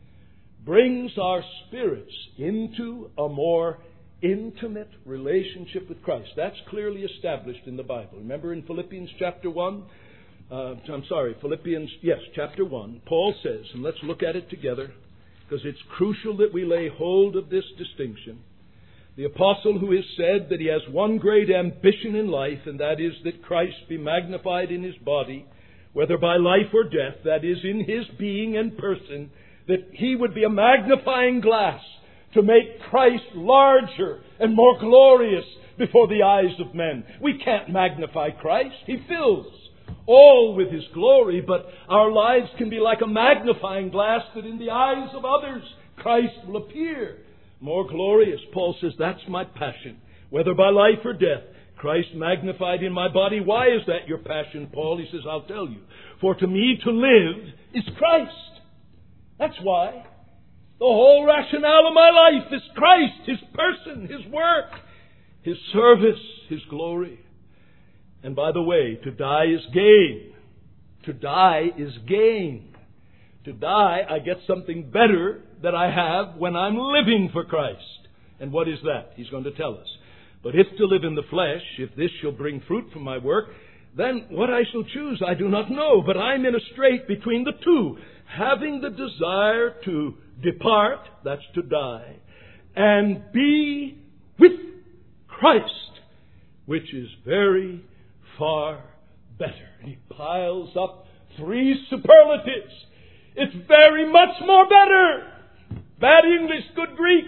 brings our spirits into a more intimate relationship with Christ. That's clearly established in the Bible. Remember in Philippians chapter one, uh, I'm sorry, Philippians, yes, chapter one, Paul says, and let's look at it together, because it's crucial that we lay hold of this distinction. The apostle who has said that he has one great ambition in life, and that is that Christ be magnified in His body, whether by life or death, that is, in His being and person, that he would be a magnifying glass to make Christ larger and more glorious before the eyes of men. We can't magnify Christ. He fills all with His glory, but our lives can be like a magnifying glass that in the eyes of others Christ will appear more glorious. Paul says, that's my passion, whether by life or death, Christ magnified in my body. Why is that your passion, Paul? He says, I'll tell you. For to me to live is Christ. That's why. The whole rationale of my life is Christ, His person, His work, His service, His glory. And by the way, to die is gain. To die is gain. To die, I get something better that I have when I'm living for Christ. And what is that? He's going to tell us. But if to live in the flesh, if this shall bring fruit from my work, then what I shall choose I do not know. But I'm in a strait between the two, having the desire to depart, that's to die, and be with Christ, which is very far better. And he piles up three superlatives. It's very much more better. Bad English, good Greek.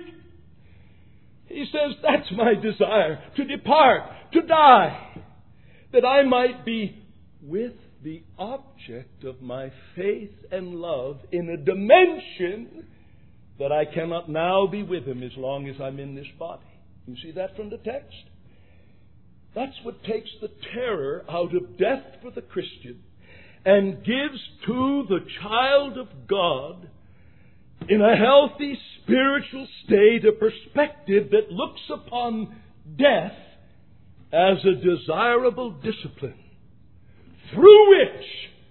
He says, that's my desire, to depart, to die, that I might be with the object of my faith and love in a dimension that I cannot now be with Him as long as I'm in this body. You see that from the text? That's what takes the terror out of death for the Christian and gives to the child of God in a healthy spiritual state a perspective that looks upon death as a desirable discipline through which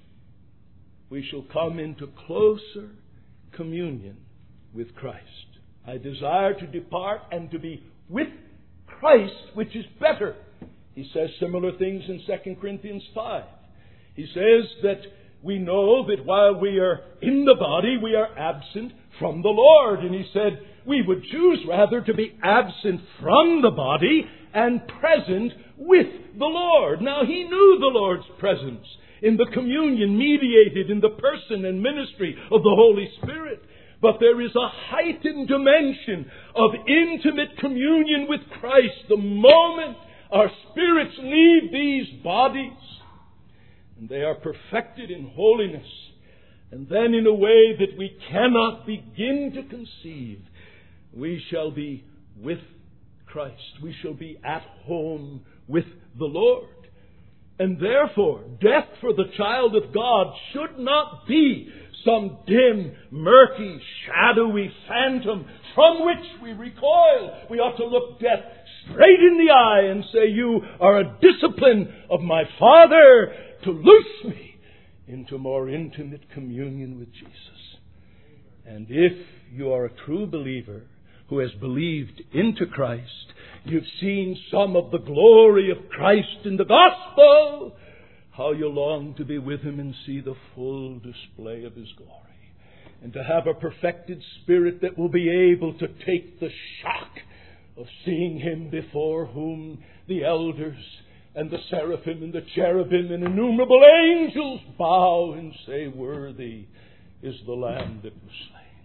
we shall come into closer communion with Christ. I desire to depart and to be with Christ, which is better. He says similar things in Second Corinthians five. He says that we know that while we are in the body, we are absent from the Lord. And he said we would choose rather to be absent from the body and present with the Lord. Now, he knew the Lord's presence in the communion mediated in the person and ministry of the Holy Spirit. But there is a heightened dimension of intimate communion with Christ the moment our spirits leave these bodies. And they are perfected in holiness. And then in a way that we cannot begin to conceive, we shall be with Christ. We shall be at home with the Lord. And therefore, death for the child of God should not be some dim, murky, shadowy phantom from which we recoil. We ought to look death straight in the eye and say, you are a discipline of my Father to loose me into more intimate communion with Jesus. And if you are a true believer who has believed into Christ, you've seen some of the glory of Christ in the gospel, how you long to be with Him and see the full display of His glory. And to have a perfected spirit that will be able to take the shock of seeing Him before whom the elders and the seraphim and the cherubim and innumerable angels bow and say, "Worthy is the Lamb that was slain."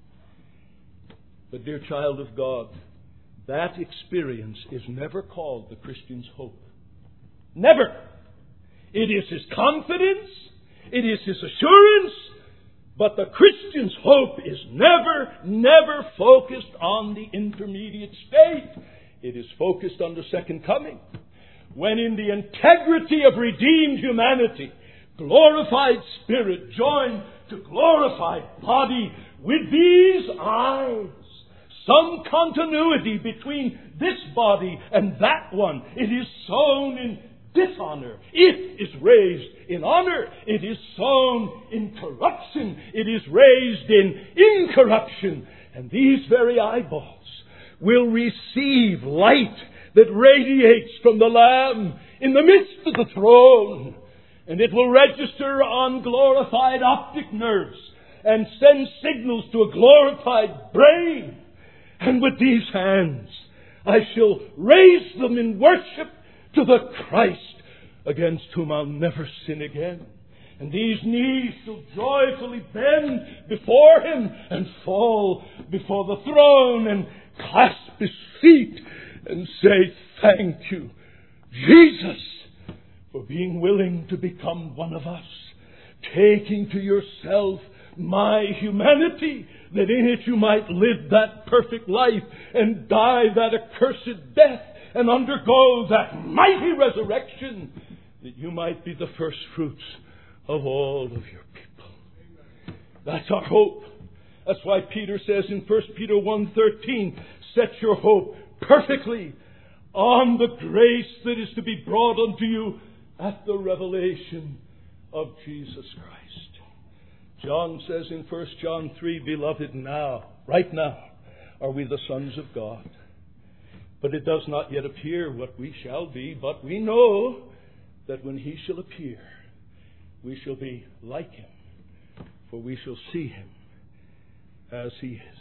But dear child of God, that experience is never called the Christian's hope. Never. It is his confidence. It is his assurance. But the Christian's hope is never, never focused on the intermediate state. It is focused on the second coming, when in the integrity of redeemed humanity, glorified spirit joined to glorified body, with these eyes, some continuity between this body and that one. It is sown in dishonor. It is raised in honor. It is sown in corruption. It is raised in incorruption. And these very eyeballs will receive light that radiates from the Lamb in the midst of the throne. And it will register on glorified optic nerves and send signals to a glorified brain. And with these hands, I shall raise them in worship to the Christ against whom I'll never sin again. And these knees shall joyfully bend before Him and fall before the throne and clasp His feet and say, "Thank you, Jesus, for being willing to become one of us, taking to yourself my humanity, that in it you might live that perfect life and die that accursed death and undergo that mighty resurrection, that you might be the first fruits of all of your people." That's our hope. That's why Peter says in First Peter one thirteen, "Set your hope perfectly on the grace that is to be brought unto you at the revelation of Jesus Christ." John says in First John three, "Beloved, now, right now, are we the sons of God. But it does not yet appear what we shall be, but we know that when He shall appear, we shall be like Him, for we shall see Him as He is."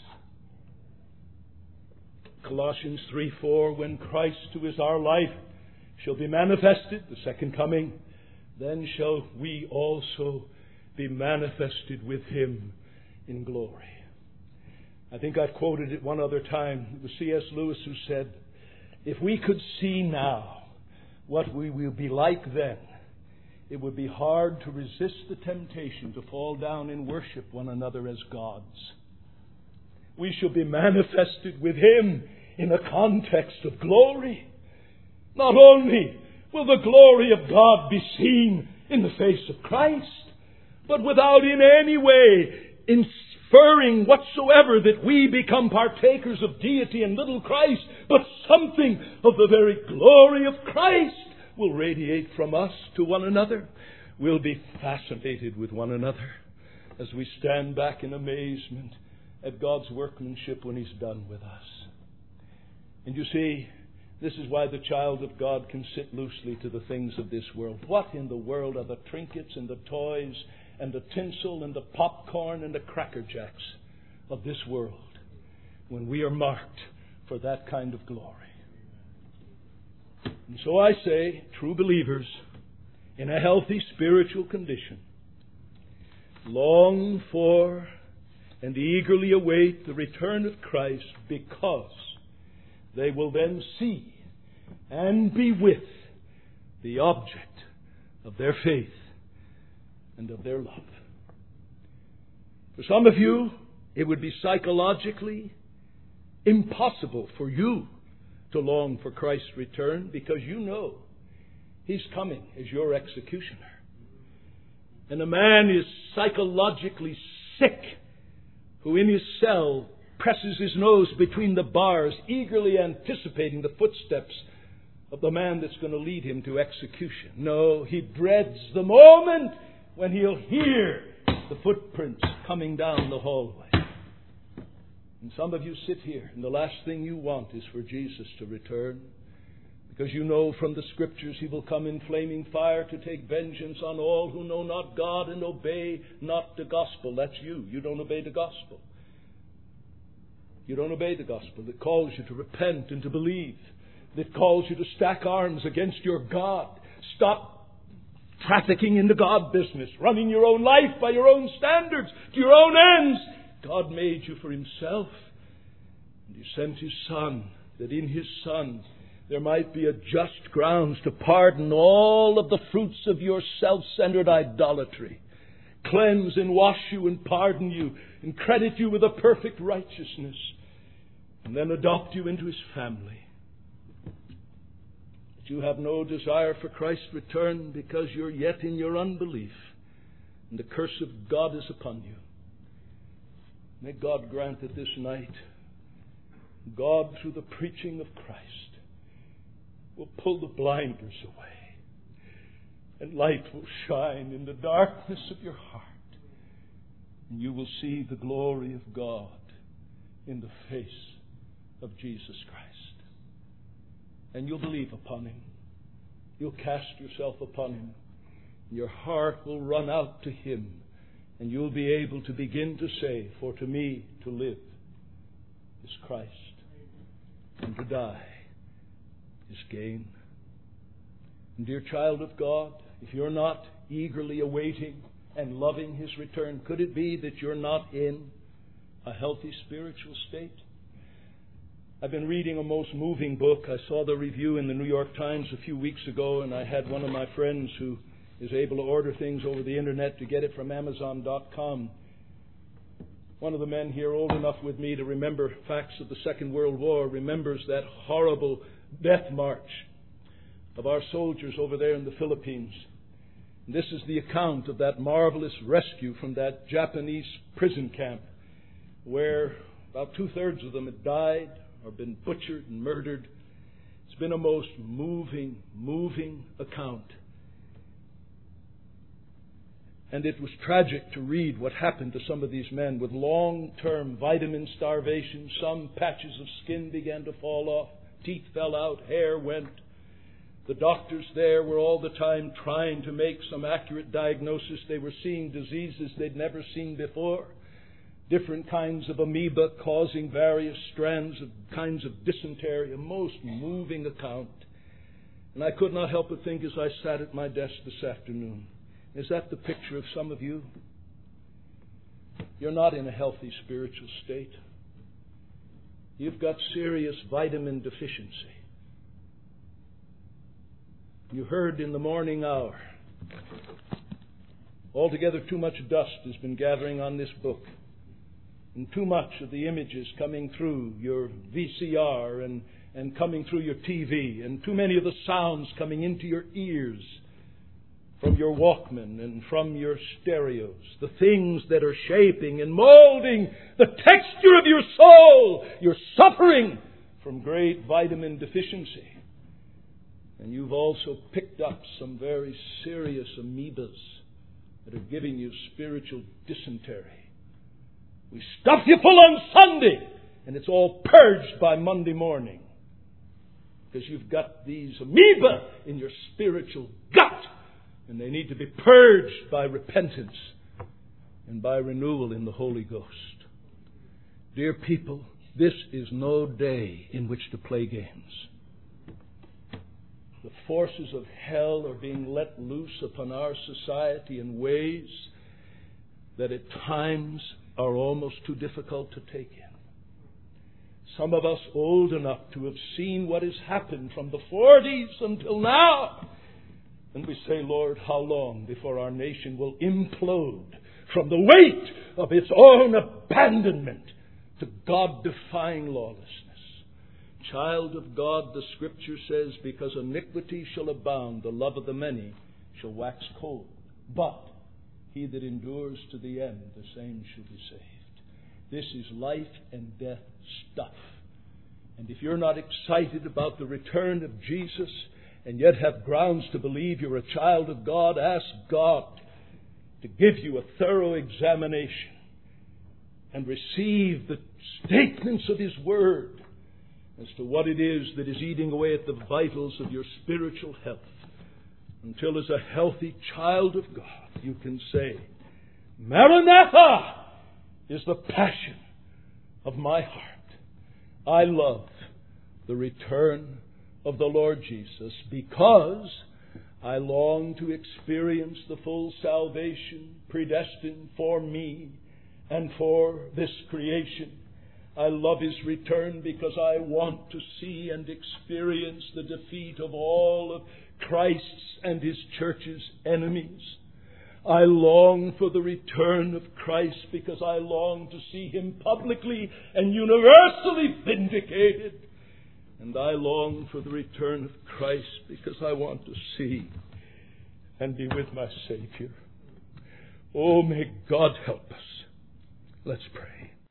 Colossians three four, "When Christ, who is our life, shall be manifested," the second coming, "then shall we also be manifested with Him in glory." I think I've quoted it one other time. It was C S Lewis who said, "If we could see now what we will be like then, it would be hard to resist the temptation to fall down and worship one another as gods." We shall be manifested with Him in a context of glory. Not only will the glory of God be seen in the face of Christ, but without in any way inferring whatsoever that we become partakers of deity and little Christ, but something of the very glory of Christ will radiate from us to one another. We'll be fascinated with one another as we stand back in amazement at God's workmanship when He's done with us. And you see, this is why the child of God can sit loosely to the things of this world. What in the world are the trinkets and the toys and the tinsel and the popcorn and the cracker jacks of this world when we are marked for that kind of glory? And so I say, true believers in a healthy spiritual condition long for and eagerly await the return of Christ, because they will then see and be with the object of their faith and of their love. For some of you, it would be psychologically impossible for you to long for Christ's return, because you know He's coming as your executioner. And a man is psychologically sick who in his cell presses his nose between the bars, eagerly anticipating the footsteps of the man that's going to lead him to execution. No, he dreads the moment when he'll hear the footprints coming down the hallway. And some of you sit here, and the last thing you want is for Jesus to return, because you know from the Scriptures He will come in flaming fire to take vengeance on all who know not God and obey not the gospel. That's you. You don't obey the gospel. You don't obey the gospel that calls you to repent and to believe, that calls you to stack arms against your God. Stop trafficking in the God business, running your own life by your own standards, to your own ends. God made you for Himself. And He sent His Son, that in His Son there might be a just grounds to pardon all of the fruits of your self-centered idolatry. Cleanse and wash you and pardon you and credit you with a perfect righteousness. And then adopt you into His family. But you have no desire for Christ's return because you're yet in your unbelief. And the curse of God is upon you. May God grant that this night, God, through the preaching of Christ, will pull the blinders away, and light will shine in the darkness of your heart, and you will see the glory of God in the face of Jesus Christ. And you'll believe upon Him. You'll cast yourself upon Him. Your heart will run out to Him, and you'll be able to begin to say, for to me to live is Christ, and to die is gain. And dear child of God, if you're not eagerly awaiting and loving His return, could it be that you're not in a healthy spiritual state? I've been reading a most moving book. I saw the review in the New York Times a few weeks ago, and I had one of my friends who is able to order things over the internet to get it from Amazon dot com. One of the men here, old enough with me to remember facts of the Second World War, remembers that horrible death march of our soldiers over there in the Philippines. And this is the account of that marvelous rescue from that Japanese prison camp where about two-thirds of them had died or been butchered and murdered. It's been a most moving, moving account. And it was tragic to read what happened to some of these men with long-term vitamin starvation. Some patches of skin began to fall off. Teeth fell out. Hair went. The doctors there were all the time trying to make some accurate diagnosis. They were seeing diseases they'd never seen before. Different kinds of amoeba causing various strands of kinds of dysentery. A most moving account. And I could not help but think as I sat at my desk this afternoon, is that the picture of some of you? You're not in a healthy spiritual state. You've got serious vitamin deficiency. You heard in the morning hour, altogether too much dust has been gathering on this book. And too much of the images coming through your V C R and, and coming through your T V. And too many of the sounds coming into your ears from your Walkman and from your stereos. The things that are shaping and molding the texture of your soul. You're suffering from great vitamin deficiency. And you've also picked up some very serious amoebas that are giving you spiritual dysentery. We stuff you full on Sunday, and it's all purged by Monday morning. Because you've got these amoeba in your spiritual gut, and they need to be purged by repentance and by renewal in the Holy Ghost. Dear people, this is no day in which to play games. The forces of hell are being let loose upon our society in ways that at times are almost too difficult to take in. Some of us old enough to have seen what has happened from the forties until now. And we say, Lord, how long before our nation will implode from the weight of its own abandonment to God-defying lawlessness? Child of God, the Scripture says, because iniquity shall abound, the love of the many shall wax cold. But he that endures to the end, the same shall be saved. This is life and death stuff. And if you're not excited about the return of Jesus and yet have grounds to believe you're a child of God, ask God to give you a thorough examination and receive the statements of His Word as to what it is that is eating away at the vitals of your spiritual health, until as a healthy child of God you can say, Maranatha is the passion of my heart. I love the return of the Lord Jesus because I long to experience the full salvation predestined for me and for this creation. I love His return because I want to see and experience the defeat of all of Christ's and His church's enemies. I long for the return of Christ because I long to see Him publicly and universally vindicated. And I long for the return of Christ because I want to see and be with my Savior. Oh, may God help us. Let's pray.